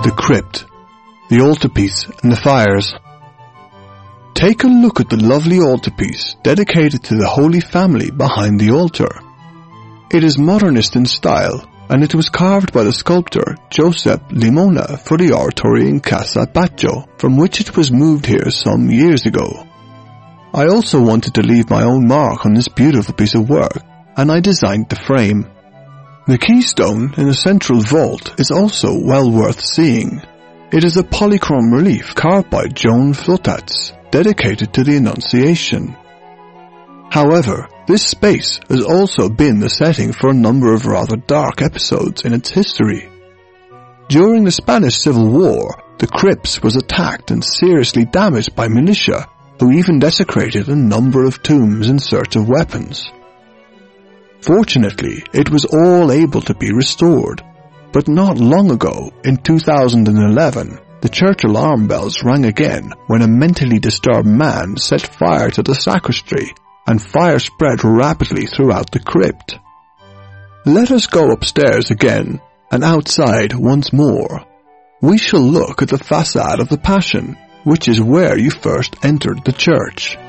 the crypt, the altarpiece and the fires. Take a look at the lovely altarpiece dedicated to the Holy Family behind the altar. It is modernist in style, and it was carved by the sculptor Giuseppe Limona for the oratory in Casa Baccio, from which it was moved here some years ago. I also wanted to leave my own mark on this beautiful piece of work, and I designed the frame. The keystone in the central vault is also well worth seeing. It is a polychrome relief carved by Joan Flotats, dedicated to the Annunciation. However, this space has also been the setting for a number of rather dark episodes in its history. During the Spanish Civil War, the crypt was attacked and seriously damaged by militia, who even desecrated a number of tombs in search of weapons. Fortunately, it was all able to be restored, but not long ago, in 2011, the church alarm bells rang again when a mentally disturbed man set fire to the sacristy, and fire spread rapidly throughout the crypt. Let us go upstairs again, and outside once more. We shall look at the facade of the Passion, which is where you first entered the church.